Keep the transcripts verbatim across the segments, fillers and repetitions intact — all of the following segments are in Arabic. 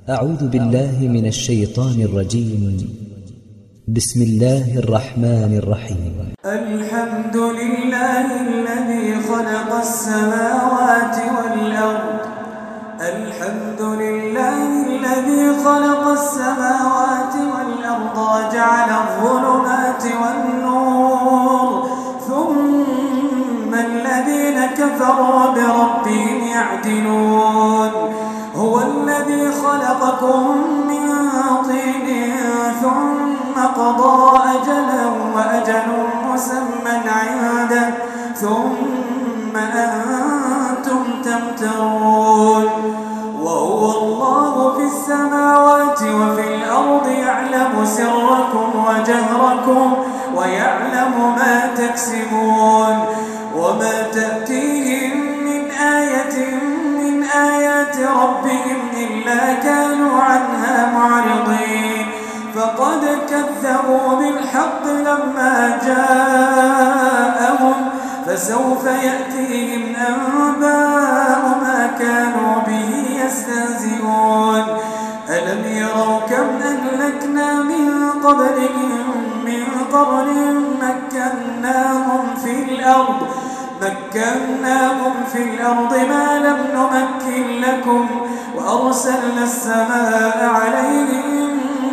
أعوذ بالله من الشيطان الرجيم. بسم الله الرحمن الرحيم. الحمد لله الذي خلق السماوات والأرض الحمد لله الذي خلق السماوات والأرض وجعل الظلمات والنور ثم الذين كفروا بربهم يعدلون. هو الذي خلقكم من طين ثم قضى أجلا وأجل مسمى عنده ثم أنتم تمترون. وهو الله في السماوات وفي الأرض يعلم سركم وجهركم ويعلم ما تكسبون. وما تأتيهم من آية من آيات ربهم إلا كانوا عنها معرضين. فقد كذبوا بالحق لما جاءهم فسوف يأتيهم أنباء ما كانوا به يستهزئون. ألم يروا كم أهلكنا من قبلهم من قرن مكناهم في الأرض مكناهم في الأرض ما لم نمكن لكم وأرسلنا السماء عليهم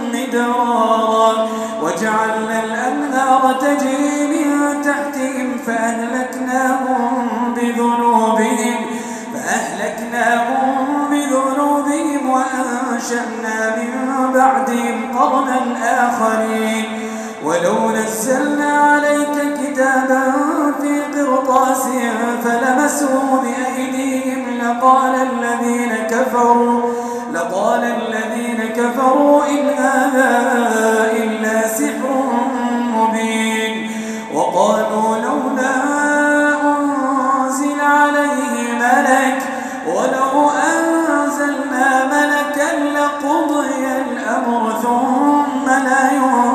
مدرارا وجعلنا الأنهار تجري من تحتهم فأهلكناهم بذنوبهم فأهلكناهم بذنوبهم وأنشأنا من بعدهم قرنا آخرين. ولو نزلنا عليك كتابا في قرطاس فلمسوه بأيديهم لقال الذين كفروا لقال الذين كفروا إن هذا إلا سحر مبين. وقالوا لولا أنزل عليه ملك ولو أنزلنا ملكا لقضي الأمر ثم لا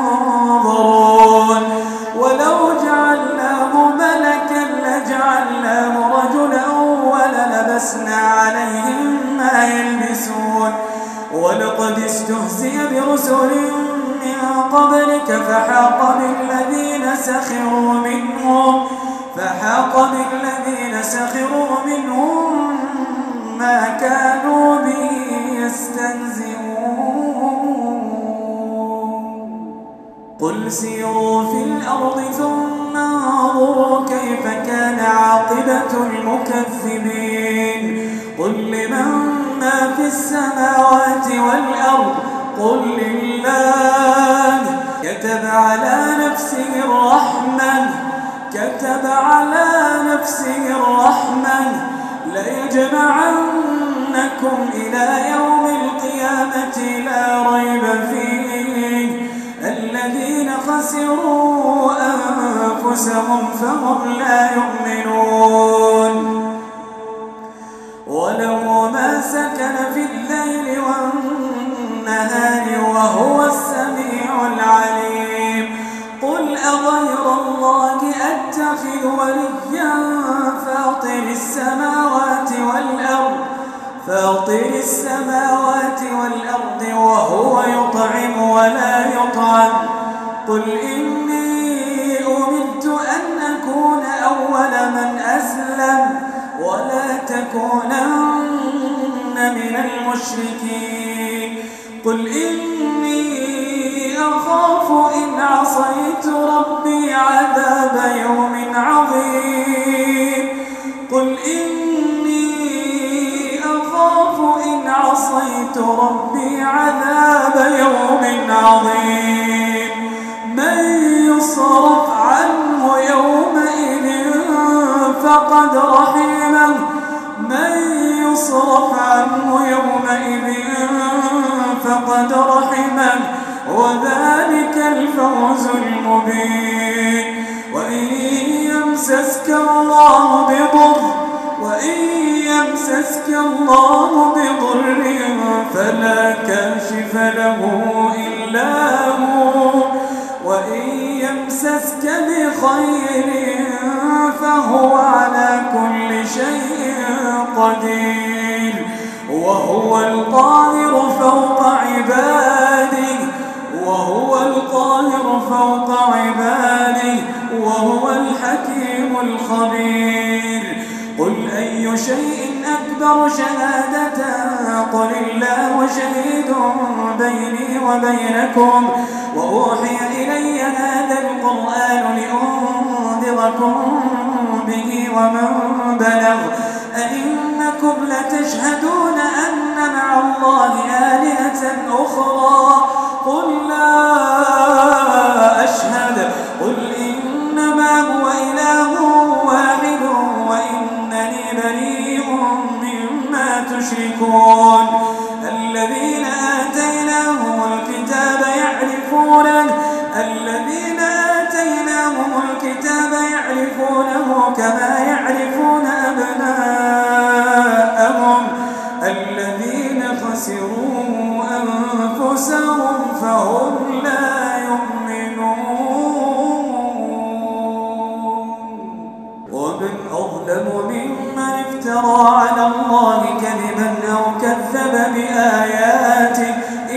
ينظرون. ولو جعلناه ملكا لجعلناه رجلا وللبسنا عليهم ما يلبسون. ولقد استهزئ برسل من قبلك فحاق بالذين سخروا منهم فحاق بالذين سخروا منهم ما كانوا به يستهزئون. قل سيروا في الأرض ثم انظروا كيف كان عاقبة المكذبين. قل لمن ما في السماوات والأرض قل لله كتب على نفسه الرحمة كتب على نفسه الرحمة ليجمعنكم إلى يوم القيامة لا ريب فيه. الذين خسروا أنفسهم فهم لا يؤمنون. وله ما سكن في الليل والنهار وهو السميع العليم. قل أغير الله أتخذ وليا فاطر السماوات والأرض فاطر السماوات والأرض وهو يطعم ولا يطعم. قل إني أمرت أن أكون أول من أسلم ولا تكونن من المشركين. قل إني أخاف إن عصيت ربي عذاب يوم عظيم. قل إني أخاف إن عصيت ربي عذاب يوم عظيم. من يصرف عنه يومئذ فقد رحمه من يصرف عنه يومئذ فقد رحمه وذلك الفوز المبين. وإن يمسسك الله بضر وإن يمسسك الله بضر فلا كاشف له إلا هو وإن يمسسك بخير فهو على كل شيء قدير. وهو القاهر فوق شهيد بيني وبينكم وأوحي إلي هذا القرآن لأنذركم به ومن بلغ أئنكم لتشهدون أن مع الله آلهة أخرى قل لا أشهد قل إنما هو إله واحد وإنني بريء مما تشركون الذين آتيناهم الكتاب يعرفونه الذين آتيناهم الكتاب يعرفونه كما يعرفون أبناءهم الذين خسروا أنفسهم فهم لا يؤمنون ومن أظلم ممن افترى على الله كذبا أو كذب بآياته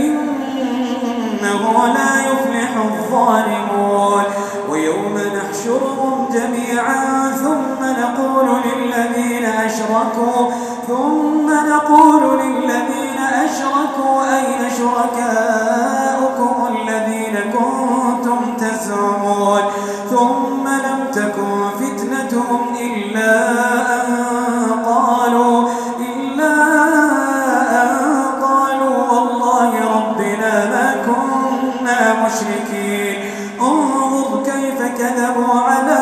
إنه لا يفلح الظالمون ويوم نحشرهم جميعا ثم نقول للذين أشركوا ثم نقول للذين أشركوا أين شركاؤكم الذين كنتم تزعمون ثم لم تكن فتنتهم إلا أن قالوا إلا أن قالوا والله ربنا ما كنا مشركين انظر كيف كذبوا على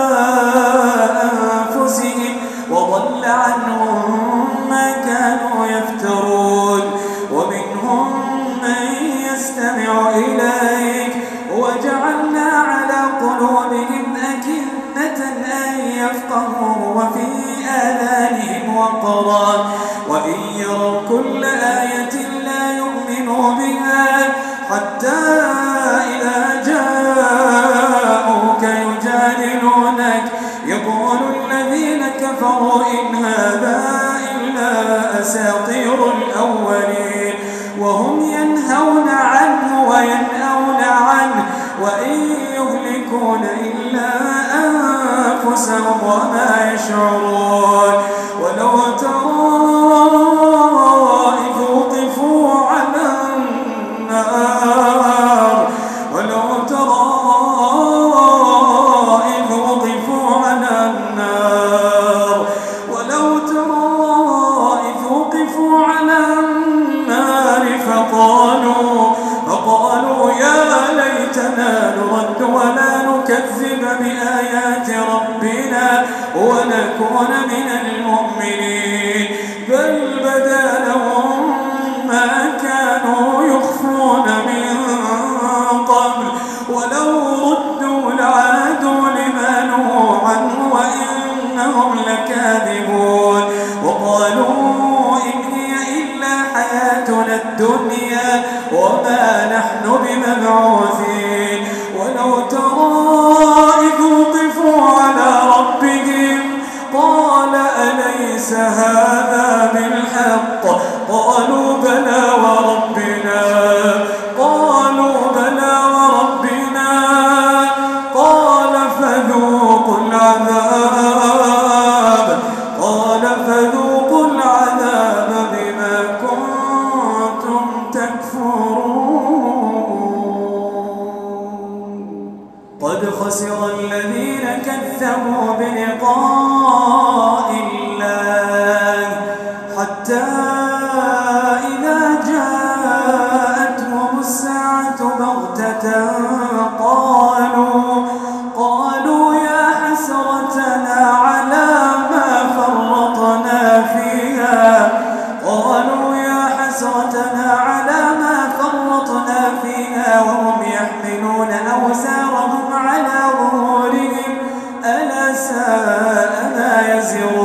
أنفسهم وضل عنهم ما كانوا يفترون ومنهم من يستمع إليك وجعلنا على قلوبهم أكنة أن يفقهوا وفي آذانهم وقرا وإن يروا كل آية لا يؤمنوا بها حتى إذا جاءوك يجادلونك يقول الذين كفروا إن هذا إلا أساطير الأولين وهم ينهون عنه وينأون عنه وإن يهلكون إلا أنفسهم وما يشعرون ولو ترى إذ وقفوا على النار ولو ترى إذ وقفوا على النار ولو ترى إذ وقفوا على النار فقالوا فقالوا يا ليتنا نرد ولا نكذب بآيات ربنا ونكون من المؤمنين بل بدا لهم ما كانوا يخفون من قبل ولو ردوا لعادوا لما نهوا عنه وإنهم لكاذبون وقالوا إن هي إلا حياتنا الدنيا وما نحن بمبعوثين ولو ترى إذ وقفوا على ربهم قال أليس هذا بالحق قالوا بلى وربنا قالوا بلى وربنا قال فذوقوا العذاب قال فذوقوا العذاب بما كنتم تكفرون قد خسر الذين كذبوا بلقاء الله حتى إذا جاءتهم الساعة بغتة قالوا قالوا يا حسرتنا على ما فرطنا فيها قالوا يا حسرتنا على ما فرطنا فيها وهم يحملون أوزارهم على ظهورهم ألا ساء ما يزرون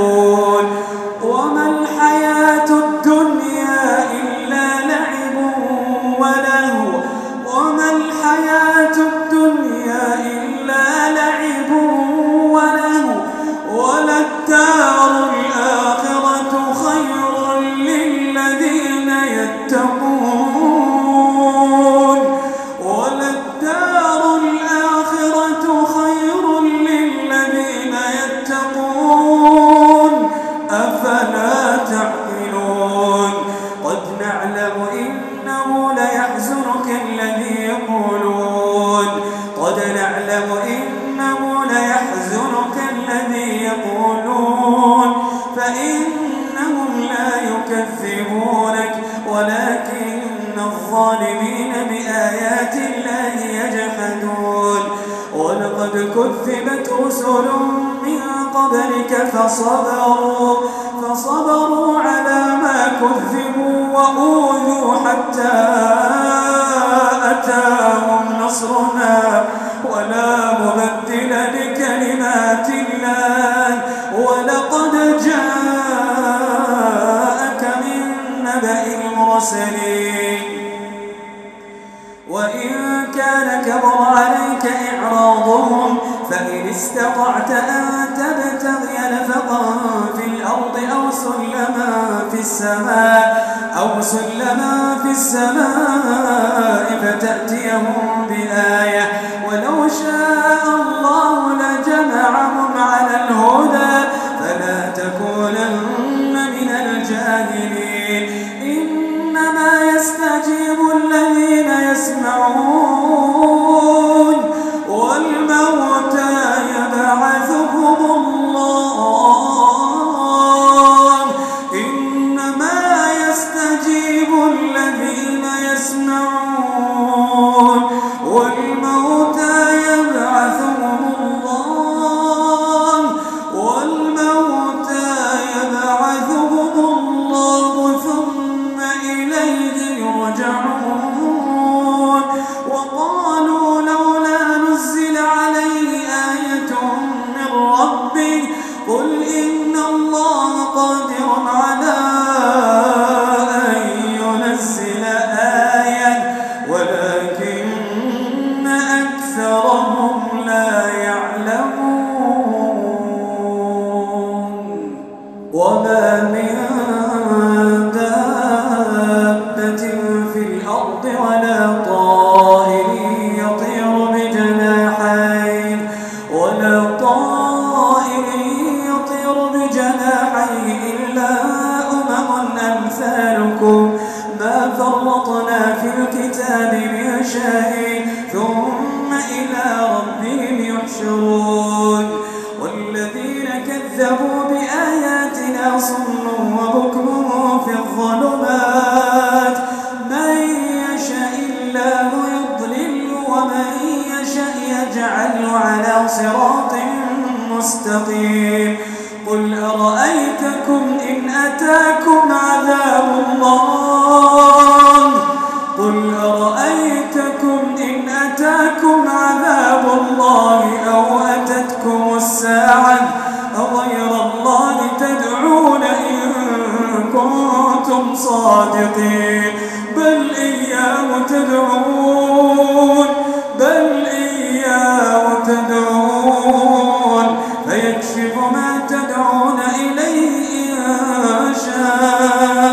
نعلم إنه ليحزنك الذي يقولون قد نعلم إنه ليحزنك الذي يقولون فإنهم لا يكذبونك ولكن الظالمين بآيات الله يجحدون ولقد كذبت رسل من قبلك فصبروا فصبروا على ما كذبوا وأوذوا حتى أتاهم نصرنا ولا مبدل لكلمات الله ولقد جاءك من نبأ المرسلين وإن كان كبر عليك إعراضهم فإن استطعت أن تبتغي نفقا في الأرض أو سلما في السماء أو سلما في السماء فتأتيهم بآية ولو شاء الله لجمعهم على الهدى فلا تكونن من الجاهلين إنما يستجيب الذين يسمعون والموتى يبعثهم الله إنما يستجيب الذين يسمعون والموتى يبعثهم الله والموتى يبعثهم الله ثم إليه يرجعون وقالوا لولا نزل عليه آية من ربه قل إن الله قادر على أن ينزل آية ولكن أكثرهم لا يعلمون وما من دابة في الأرض ولا طائر يطير بجناحين ولا طائر يطير بجناحيه إلا أمم أمثالكم ما فرطنا في الكتاب من شيء ثم إلى ربهم يحشرون والذين كذبوا بآياتنا صم وبكم في الظلمات من يشاء الله يضلل ومن يشاء يجعله على صراط مستقيم قل أرأيتكم إن أتاكم عذاب الله قل أرأيتكم إن أتاكم عذاب الله أو أتتكم الساعة أغير الله تدعون إن كنتم صادقين بل إياه تدعون بل إياه تدعون فيكشف ما تدعون إليه إن شاء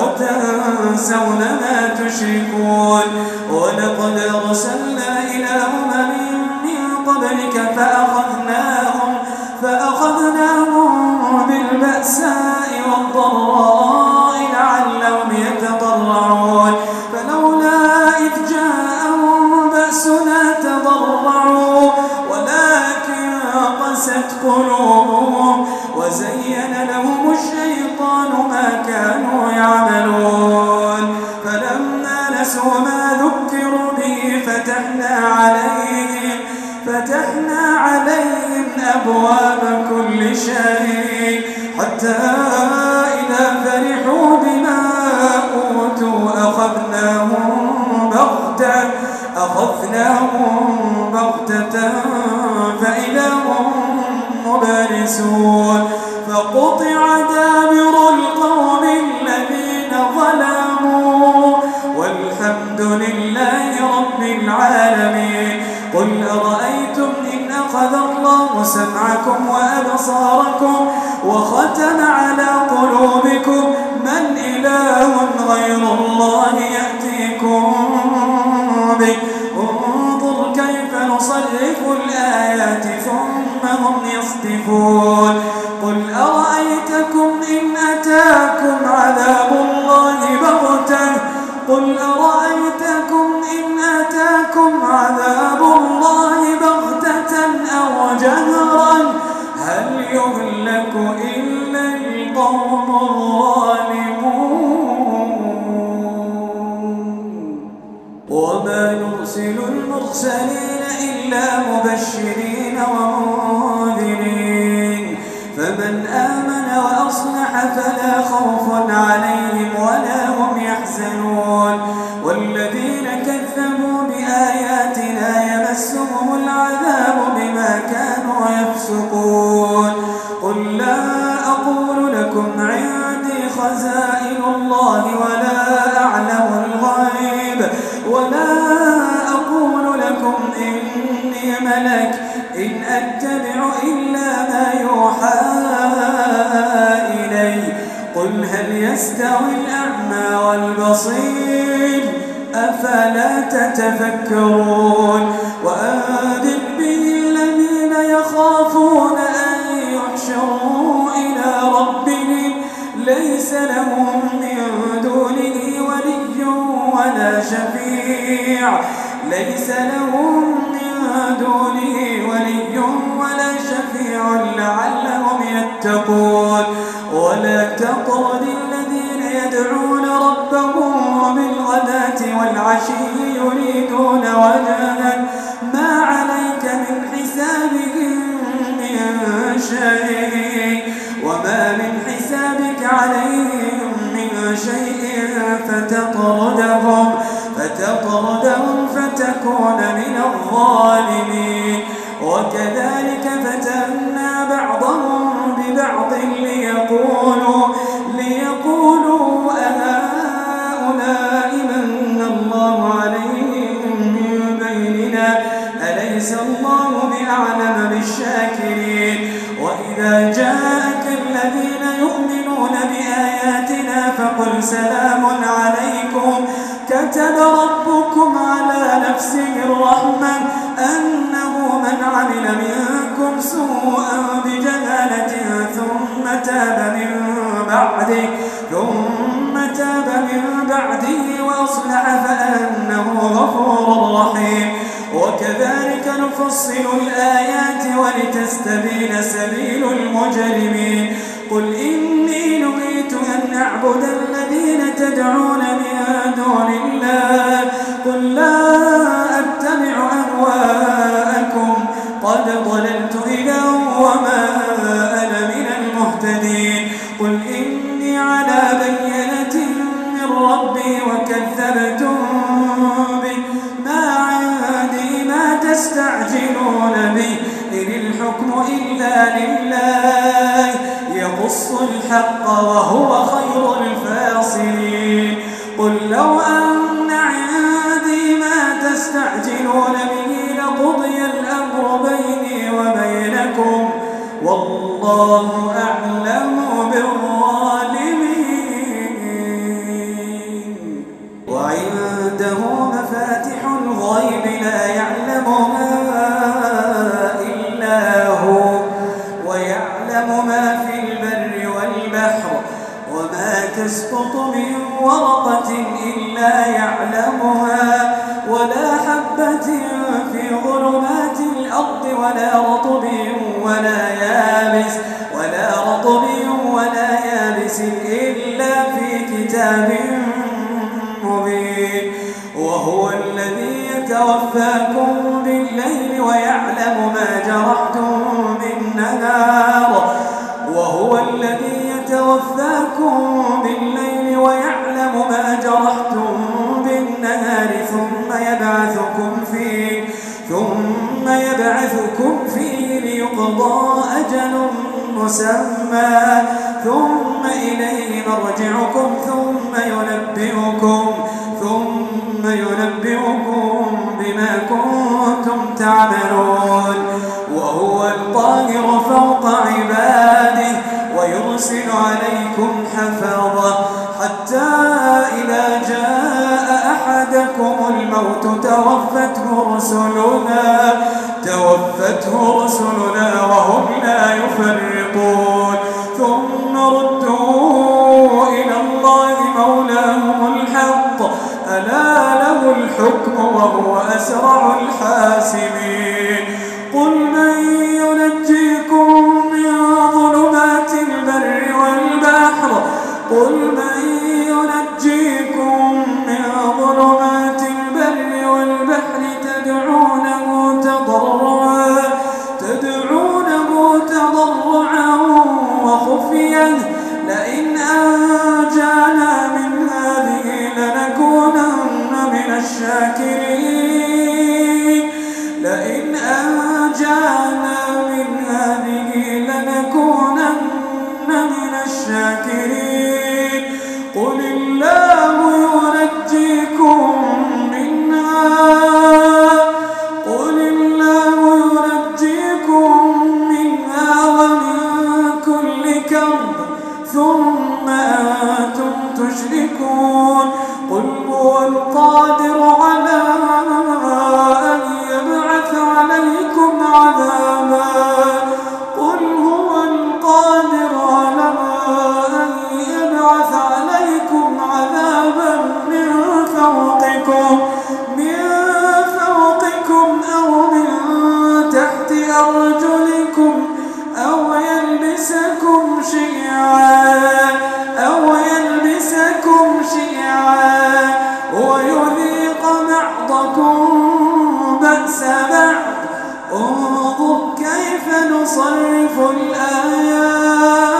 وتنسون ما تشركون ولقد أرسلنا إلى أمم من قبلك فأخذناهم فأخذناهم بالبأساء والضراء لعلهم يتضرعون فلولا إذ جاءهم بأسنا تضرعوا ولكن قست قلوبهم وزين لهم الشيطان ما كانوا يعملون فلما نسوا ما ذكروا به فتحنا عليهم فتحنا عليهم أبواب كل شيء حتى إذا فرحوا بما أوتوا أخذناهم بغتة أخذناهم بغتة فإذا هم مبلسون فقطع دابر القوم الذين ظلموا والحمد لله رب العالمين قل أرأيتم إن أخذ الله سمعكم وأبصاركم وختم على قلوبكم من إله غير الله يأتيكم به انظر كيف نصرف الآيات ثم هم يصدفون قل أرأيتكم إن أتاكم عذاب الله بغتة قل أرأيتكم إن أتاكم عذاب الله بغتة أو جهرا هل يهلك إلا القوم الظالمون وما نرسل المرسلين إلا مبشرين ومنذرين فمن آمن وأصلح فلا خوف عليهم ولا هم يحزنون والذين كذبوا بآياتنا يمسهم العذاب بما كانوا يفسقون قل لا أقول لكم عندي خزائن الله ولا أعلم الغيب ولا أقول لكم إني ملك إن أتبع إلا ما يوحى إلي قل هل يستوي الأعمى والبصير أفلا تتفكرون وأنذر به الذين يخافون أن يحشروا إلى ربهم ليس لهم من دونه ولي ولا شفيع ليس لهم من دونه ولي ولا شفيع لعلهم يتقون ولا تطرد الذين يدعون ربهم بالغداة والعشي يريدون وجها ما عليك من حسابهم من شيء وما من حسابك عليهم من شيء فتطردهم فتطردهم فتكون من الظالمين وكذلك فتنا بعضهم ببعض ليقولوا ليقولوا أهؤلاء من الله عليهم من بيننا أليس الله بأعلم بالشاكرين وإذا جاءك الذين يؤمنون بآياتنا فقل سلام عليكم كتب ربكم على نفسه الرحمة أنه من عمل منكم سوءا بجهالة ثم تاب من بعده ثم تاب من بعده وأصلح فأنه غفور رحيم وكذلك نفصل الآيات ولتستبين سبيل المجرمين قل إني نهيت أن أعبد الذين تدعون من دون الله قل لا أتبع أهواءكم قد ضللت إذا وما أنا من المهتدين قل إني على بينة من ربي وكذبتم به ما عندي ما تستعجلون به إن الحكم إلا لله يقص الحق وهو خير الفاصلين قل لو أن عندي ما تستعجلون به لقضي الأمر بيني وبينكم والله أعلم بالظالمين وعنده مفاتح الغيب لا يعلمها إلا هو ويعلم ما في البر والبحر وما تسقط من ورقة إلا يعلمها ولا حبة في ظلمات الأرض ولا رطب ولا يابس ولا رطب ولا يابس إلا في كتاب مبين وهو الذي يتوفاكم بالليل ويعلم ما جرحتم بالنهار وهو الذي يتوفاكم بالليل ويعلم ما جرحتم بالنهار ثم يبعثكم فيه ثم يبعثكم فيه ليقضى أجل مسمى ثم إليه مرجعكم ثم ينبئكم ثم ينبئكم بما كنتم تعملون وهو القاهر فوق عباده ويرسل عليكم حفظة حتى إذا جاء أحدكم الموت توفته رسلنا توفته رسلنا وهم لا يفرطون ثم ردوا إلى الله مولاهم الحق ألا له الحكم وهو أسرع الحاسبين قل من ينجيكم من ظلمات البر والبحر قل من ينجيكم من ظلمات البر والبحر تدعونه تضرعا تدعونه تضرعا وخفيا لئن أنجانا من هذه لنكونن من الشاكرين لئن أنجانا من هذه لنكونن من الشاكرين قل الله ينجيكم منها قل الله ينجيكم منها ومن كل كرب ثم أنتم تشركون قل هو القادر على أن يبعث عليكم عذابا قل هو القادر على أن يبعث عليكم عذابا من فوقكم من فوقكم أو من تحت أرجلكم أو يلبسكم شيعا أو يلبسكم شيعا ويذيق بعضكم بأس بعض انظر كيف نصرف الآيات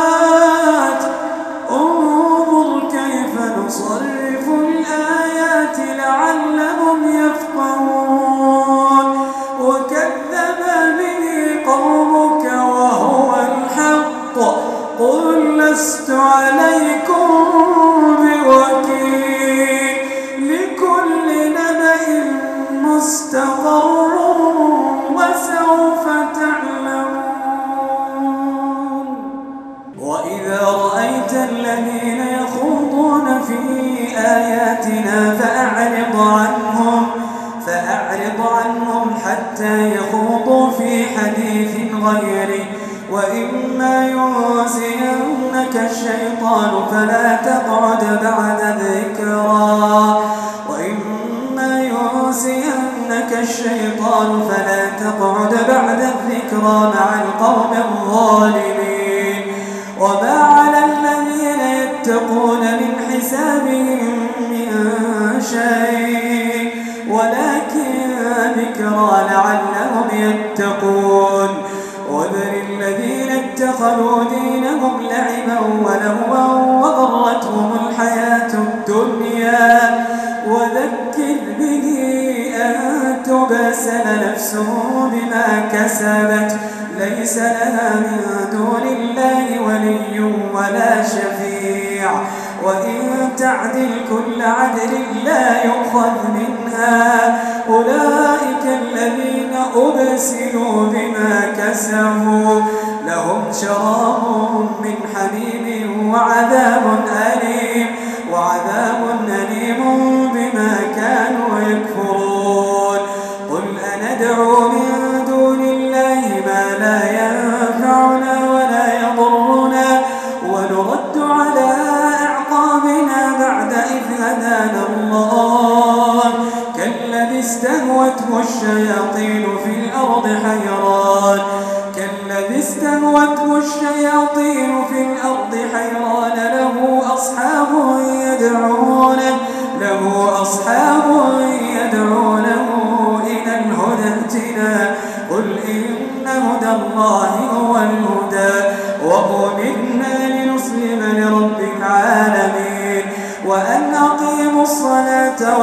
انظر كيف نصرف الآيات لعلهم يفقهون وكذب به قومك وهو الحق قل لست عليكم بوكيل لكل نبأ مستقر وسوف تعلمون وإذا رأيت الذين يخوضون في آياتنا فأعرض عنهم فأعرض عنهم حتى يخوضوا في حديث غيره وإما ينسينك الشيطان فلا تقعد بعد الذكرى وإما ينسينك الشيطان فلا تقعد بعد الذكرى مع القوم الظالمين وما على الذين يتقون من حسابهم من شيء ولكن ذكرى لعلهم يتقون وذر الذين اتخذوا دينهم لعبا ولهوا وغرتهم الحياة الدنيا وذكر به أن تبسل نفس بما كسبت ليس لها من دون الله ولي ولا شفيع وإن تعدل كل عدل لا يؤخذ منها أولئك الذين أبسلوا بما كسبوا لهم شراب من حميم وعذاب أليم وعذاب أليم بما كانوا يكفرون قل أندعو من دون الله ما لا ينفعنا ولا يضرنا ونرد على أعقابنا بعد إذ هدانا الله كالذي استهوته الشياطين في الأرض حيران كالذي استهوته الشياطين في الأرض حيران له أصحاب يدعونه له أصحاب يدعونه إلى الهدى ائتنا قل إن هدى الله هو الهدى وأمرنا لنسلم لرب العالمين وأن أقيموا الصلاة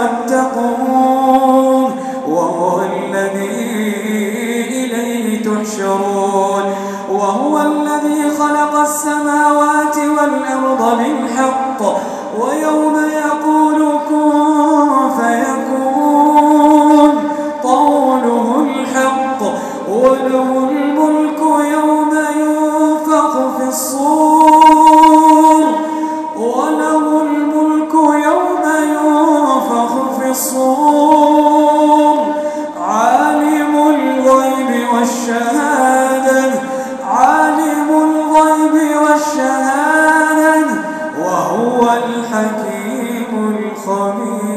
واتقوه وهو الذي إليه تحشرون وهو الذي خلق السماوات والأرض بالحق ويوم يقول كن فيكون قوله الحق وله الملك يوم ينفخ في الصور وله الملك يوم ينفخ في الصور عالم الغيب والشهادة عالم الغيب والشهادة وهو الحكيم الخبير